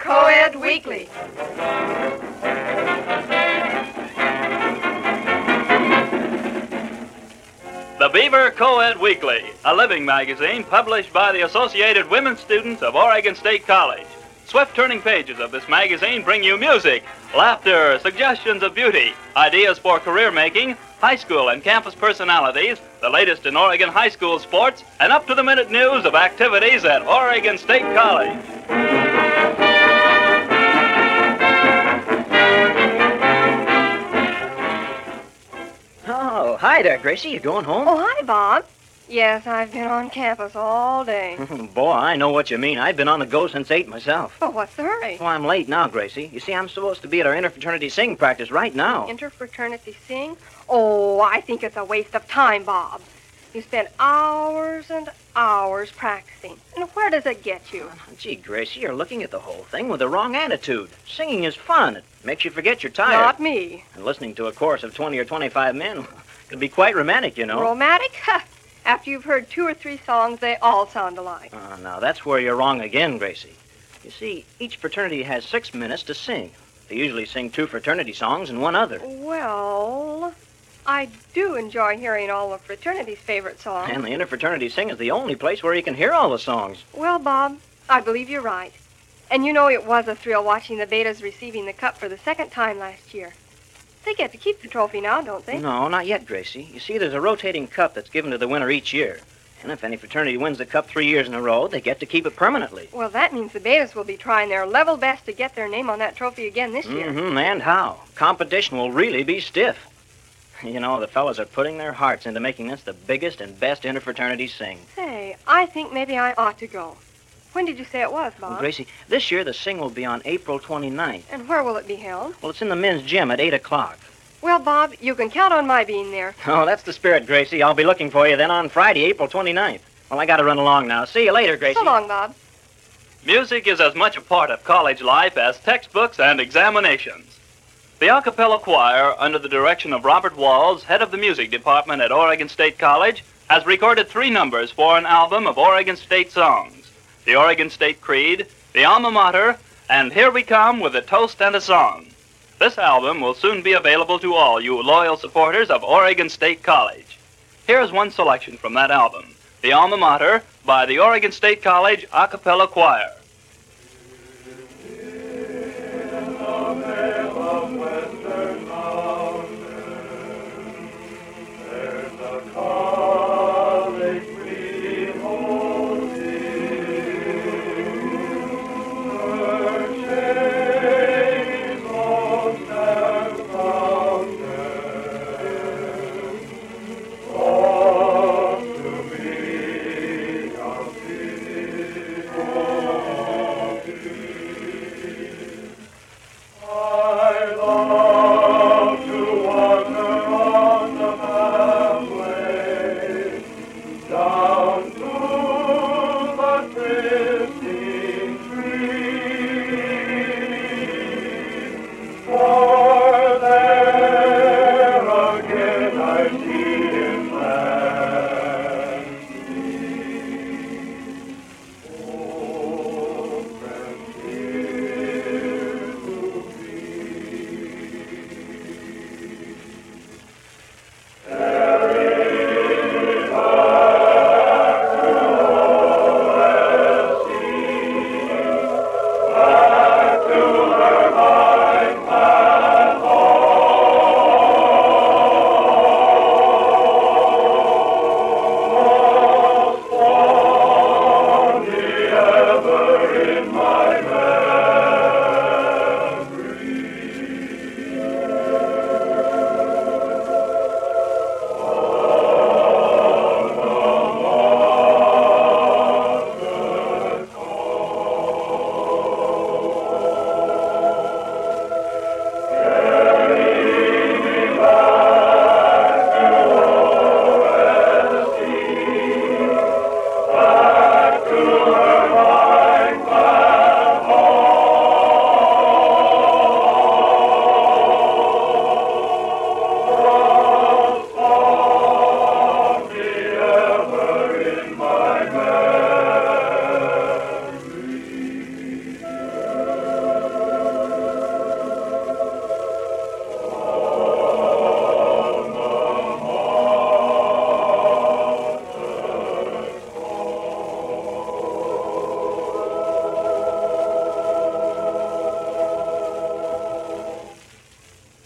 Co-Ed Weekly. The Beaver Co-Ed Weekly, a living magazine published by the Associated Women Students of Oregon State College. Swift turning pages of this magazine bring you music, laughter, suggestions of beauty, ideas for career making, high school and campus personalities, the latest in Oregon high school sports, and up-to-the-minute news of activities at Oregon State College. Oh, hi there, Gracie. You going home? Oh, hi, Bob. Yes, I've been on campus all day. Boy, I know what you mean. I've been on the go since 8 myself. But what's the hurry? Oh, I'm late now, Gracie. You see, I'm supposed to be at our interfraternity sing practice right now. Interfraternity sing? Oh, I think it's a waste of time, Bob. You spend hours and hours practicing. And where does it get you? Gee, Gracie, you're looking at the whole thing with the wrong attitude. Singing is fun. It makes you forget you're tired. Not me. And listening to a chorus of 20 or 25 men can be quite romantic, you know. Romantic? After you've heard 2 or 3 songs, they all sound alike. Now, that's where you're wrong again, Gracie. You see, each fraternity has 6 minutes to sing. They usually sing 2 fraternity songs and 1 other. Well, I do enjoy hearing all of fraternity's favorite songs. And the interfraternity sing is the only place where you can hear all the songs. Well, Bob, I believe you're right. And you know it was a thrill watching the Betas receiving the cup for the 2nd time last year. They get to keep the trophy now, don't they? No, not yet, Gracie. You see, there's a rotating cup that's given to the winner each year. And if any fraternity wins the cup 3 years in a row, they get to keep it permanently. Well, that means the Betas will be trying their level best to get their name on that trophy again this year. And how? Competition will really be stiff. You know, the fellas are putting their hearts into making this the biggest and best interfraternity sing. Say, I think maybe I ought to go. When did you say it was, Bob? Well, Gracie, this year the sing will be on April 29th. And where will it be held? Well, it's in the men's gym at 8 o'clock. Well, Bob, you can count on my being there. Oh, that's the spirit, Gracie. I'll be looking for you then on Friday, April 29th. Well, I gotta run along now. See you later, Gracie. So long, Bob. Music is as much a part of college life as textbooks and examinations. The a cappella choir, under the direction of Robert Walls, head of the music department at Oregon State College, has recorded 3 numbers for an album of Oregon State songs. The Oregon State Creed, the Alma Mater, and Here We Come with a Toast and a Song. This album will soon be available to all you loyal supporters of Oregon State College. Here's one selection from that album, The Alma Mater by the Oregon State College a cappella choir.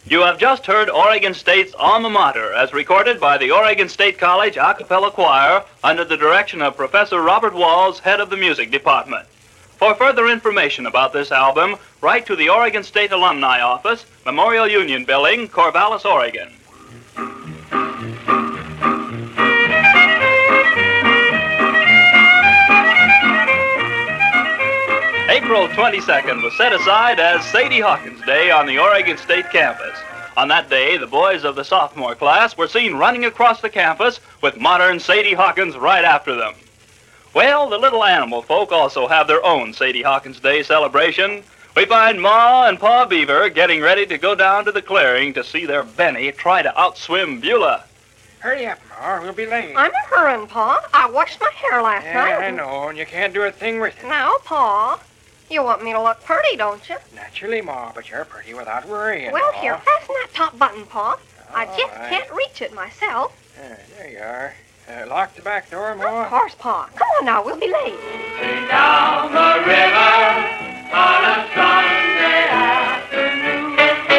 You have just heard Oregon State's Alma Mater as recorded by the Oregon State College a cappella choir under the direction of Professor Robert Walls, head of the music department. For further information about this album, write to the Oregon State Alumni Office, Memorial Union Building, Corvallis, Oregon. April 22nd was set aside as Sadie Hawkins Day on the Oregon State campus. On that day, the boys of the sophomore class were seen running across the campus with modern Sadie Hawkins right after them. Well, the little animal folk also have their own Sadie Hawkins Day celebration. We find Ma and Pa Beaver getting ready to go down to the clearing to see their Benny try to outswim Beulah. Hurry up, Ma. We'll be late. I'm a hurrying, Pa. I washed my hair last night. I know, and you can't do a thing with it. Now, Pa, you want me to look pretty, don't you? Naturally, Ma, but you're pretty without worrying, Well, Ma. here, fasten that top button, Pa. I All just right. can't reach it myself. There you are. Lock the back door, Of Ma. course, Pa. Come on now, we'll be late. Down the river on a Sunday afternoon.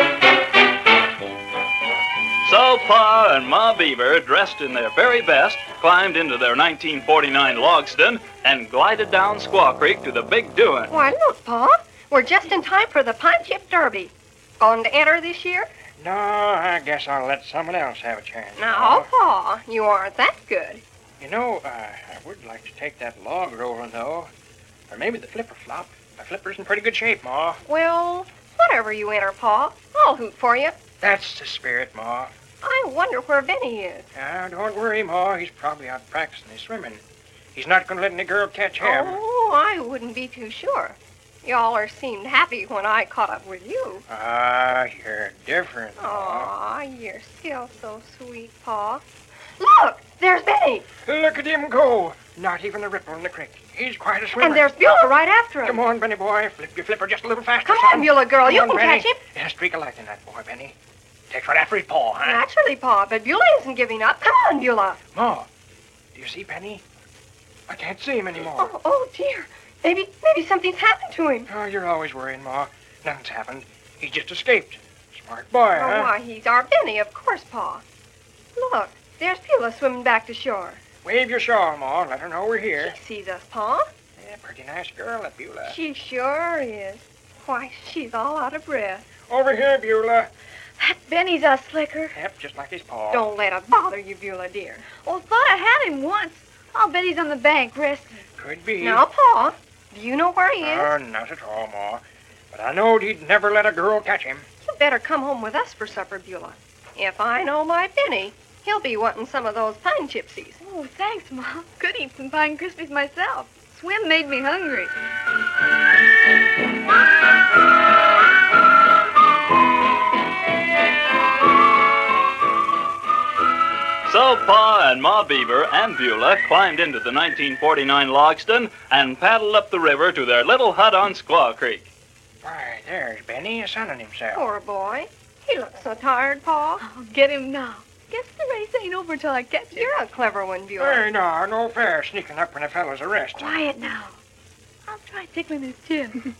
So Pa and Ma Beaver, dressed in their very best, climbed into their 1949 Logston and glided down Squaw Creek to the big doing. Why, look, Pa. We're just in time for the Pine Chip Derby. Going to enter this year? No, I guess I'll let someone else have a chance. Now, Pa, you aren't that good. You know, I would like to take that log rolling, though. Or maybe the flipper flop. My flipper's in pretty good shape, Ma. Well, whatever you enter, Pa, I'll hoot for you. That's the spirit, Ma. I wonder where Benny is. Now, don't worry, Ma. He's probably out practicing his swimming. He's not going to let any girl catch him. Oh, I wouldn't be too sure. Y'all seemed happy when I caught up with you. Ah, you're different, Ma. Aw, you're still so sweet, Pa. Look, there's Benny. Look at him go. Not even a ripple in the creek. He's quite a swimmer. And there's Beulah right after him. Come on, Benny boy. Flip your flipper just a little faster, Come son. on, Beulah girl. Come You on, can Benny. catch him. Yeah, streak of light in that boy, Benny. Takes right after his paw, huh? Naturally, Pa, but Beulah isn't giving up. Come on, Beulah. Ma, do you see Benny? I can't see him anymore. Oh, dear. Maybe something's happened to him. Oh, you're always worrying, Ma. Nothing's happened. He just escaped. Smart boy, Oh, huh? why, he's our Benny, of course, Pa. Look, there's Beulah swimming back to shore. Wave your shawl, Ma. Let her know we're here. She sees us, Pa. Yeah, pretty nice girl, that Beulah. She sure is. Why, she's all out of breath. Over here, Beulah. That Benny's a slicker. Yep, just like his paw. Don't let it bother you, Beulah, dear. Oh, thought I had him once. I'll bet he's on the bank resting. Could be. Now, Pa, do you know where he is? Oh, not at all, Ma. But I knowed he'd never let a girl catch him. You better come home with us for supper, Beulah. If I know my Benny, he'll be wanting some of those pine chipsies. Oh, thanks, Mom. Could eat some Pine Krispies myself. Swim made me hungry. So Pa and Ma Beaver and Beulah climbed into the 1949 Logston and paddled up the river to their little hut on Squaw Creek. Why, there's Benny sunning himself. Poor boy. He looks so tired, Pa. I'll get him now. Guess the race ain't over till I catch him. You're a clever one, Beulah. Hey, no fair sneaking up when a fellow's arrested. Quiet now. I'll try tickling his chin.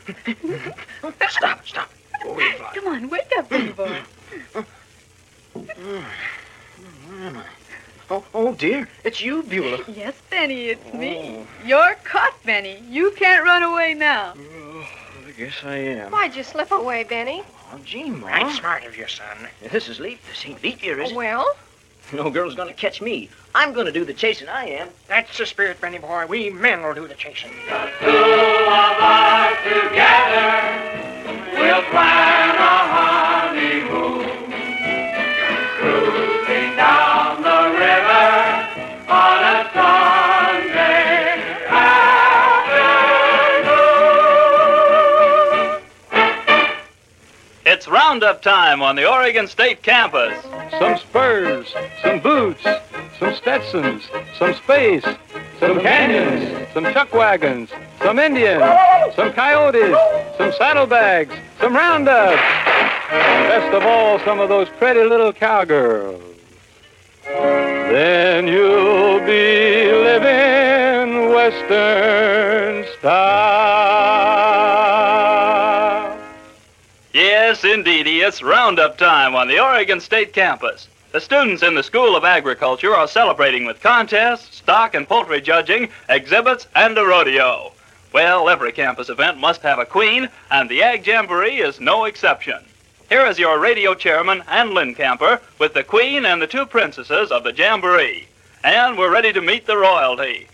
Stop. Oh, you fly. Come on, wake up, baby boy. Oh, dear. It's you, Beulah. Yes, Benny, it's me. You're caught, Benny. You can't run away now. Oh, I guess I am. Why'd you slip away, Benny? Oh, gee, Ma. Right smart of you, son. This ain't leap year, is it? Well, No girl's gonna catch me. I'm gonna do the chasing, I am. That's the spirit, Benny boy. We men will do the chasing. Two of us together will plan a honeymoon, cruising down the river on a Sunday afternoon. It's roundup time on the Oregon State campus. Some spurs, some boots, some Stetsons, some space, some canyons, some chuck wagons, some Indians, some coyotes, some saddlebags, some roundup. Best of all, some of those pretty little cowgirls. Then you'll be living Western style. Yes, Yes, indeedy, it's roundup time on the Oregon State campus. The students in the School of Agriculture are celebrating with contests, stock and poultry judging, exhibits, and a rodeo. Well, every campus event must have a queen, and the Ag Jamboree is no exception. Here is your radio chairman, Ann Lincamper, with the queen and the two princesses of the Jamboree. And we're ready to meet the royalty.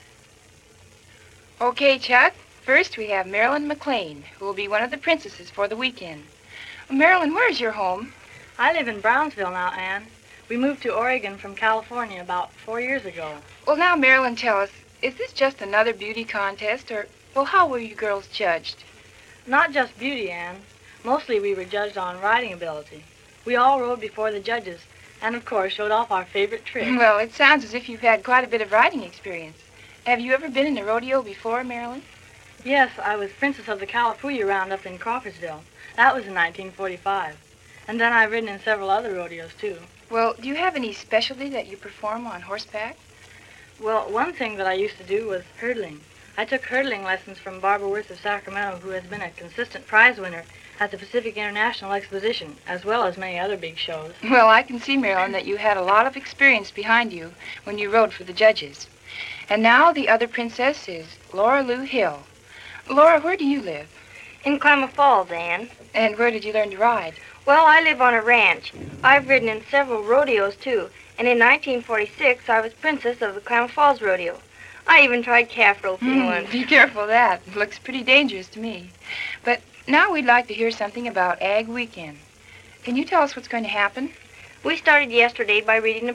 Okay, Chuck. First, we have Marilyn McLean, who will be one of the princesses for the weekend. Marilyn, where's your home? I live in Brownsville now, Ann. We moved to Oregon from California about 4 years ago. Well, now, Marilyn, tell us, is this just another beauty contest, or, well, how were you girls judged? Not just beauty, Ann. Mostly we were judged on riding ability. We all rode before the judges, and of course showed off our favorite tricks. Well, it sounds as if you've had quite a bit of riding experience. Have you ever been in a rodeo before, Marilyn? Yes, I was princess of the Calapooya Roundup in Crawfordsville. That was in 1945. And then I've ridden in several other rodeos, too. Well, do you have any specialty that you perform on horseback? Well, one thing that I used to do was hurdling. I took hurdling lessons from Barbara Worth of Sacramento, who has been a consistent prize winner at the Pacific International Exposition, as well as many other big shows. Well, I can see, Marilyn, that you had a lot of experience behind you when you rode for the judges. And now the other princess is Laura Lou Hill. Laura, where do you live? In Klamath Falls, Ann. And where did you learn to ride? Well, I live on a ranch. I've ridden in several rodeos, too. And in 1946, I was princess of the Klamath Falls Rodeo. I even tried calf roping once. Be careful of that. It looks pretty dangerous to me. But now we'd like to hear something about Ag Weekend. Can you tell us what's going to happen? We started yesterday by leading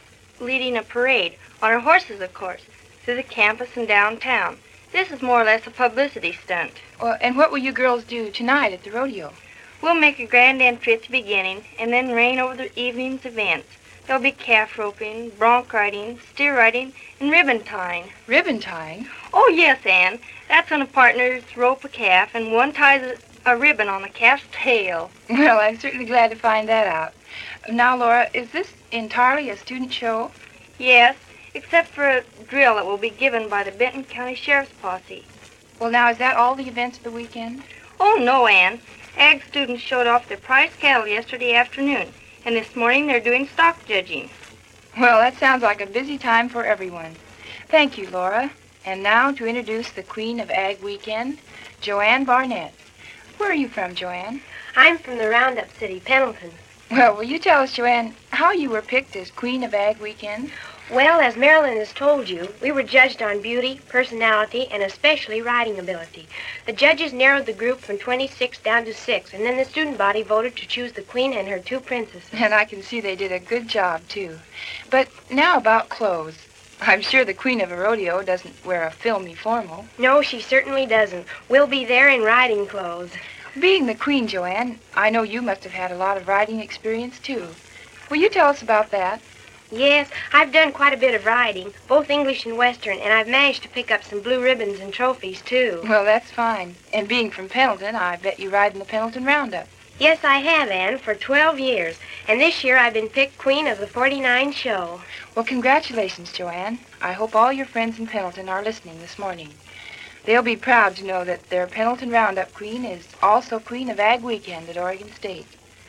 a parade, on our horses, of course, through the campus and downtown. This is more or less a publicity stunt. Well, and what will you girls do tonight at the rodeo? We'll make a grand entry at the beginning and then reign over the evening's events. There'll be calf roping, bronc riding, steer riding, and ribbon tying. Ribbon tying? Oh, yes, Ann. That's when a partner rope a calf and one ties a ribbon on the calf's tail. Well, I'm certainly glad to find that out. Now, Laura, is this entirely a student show? Yes, except for a drill that will be given by the Benton County Sheriff's Posse. Well, now, is that all the events of the weekend? Oh, no, Ann. Ag students showed off their prize cattle yesterday afternoon, and this morning they're doing stock judging. Well, that sounds like a busy time for everyone. Thank you, Laura. And now to introduce the Queen of Ag Weekend, Joanne Barnett. Where are you from, Joanne? I'm from the Roundup City, Pendleton. Well, will you tell us, Joanne, how you were picked as Queen of Ag Weekend? Well, as Marilyn has told you, we were judged on beauty, personality, and especially riding ability. The judges narrowed the group from 26 down to 6, and then the student body voted to choose the queen and her two princesses. And I can see they did a good job, too. But now about clothes. I'm sure the queen of a rodeo doesn't wear a filmy formal. No, she certainly doesn't. We'll be there in riding clothes. Being the queen, Joanne, I know you must have had a lot of riding experience, too. Will you tell us about that? Yes, I've done quite a bit of riding, both English and Western, and I've managed to pick up some blue ribbons and trophies, too. Well, that's fine. And being from Pendleton, I bet you ride in the Pendleton Roundup. Yes, I have, Ann, for 12 years. And this year I've been picked queen of the 49 show. Well, congratulations, Joanne. I hope all your friends in Pendleton are listening this morning. They'll be proud to know that their Pendleton Roundup queen is also Queen of Ag Weekend at Oregon State.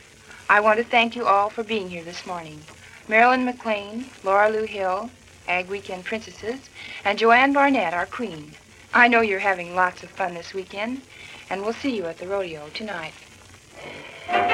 I want to thank you all for being here this morning. Marilyn McLean, Laura Lou Hill, Ag Weekend princesses, and Joanne Barnett, our queen. I know you're having lots of fun this weekend, and we'll see you at the rodeo tonight.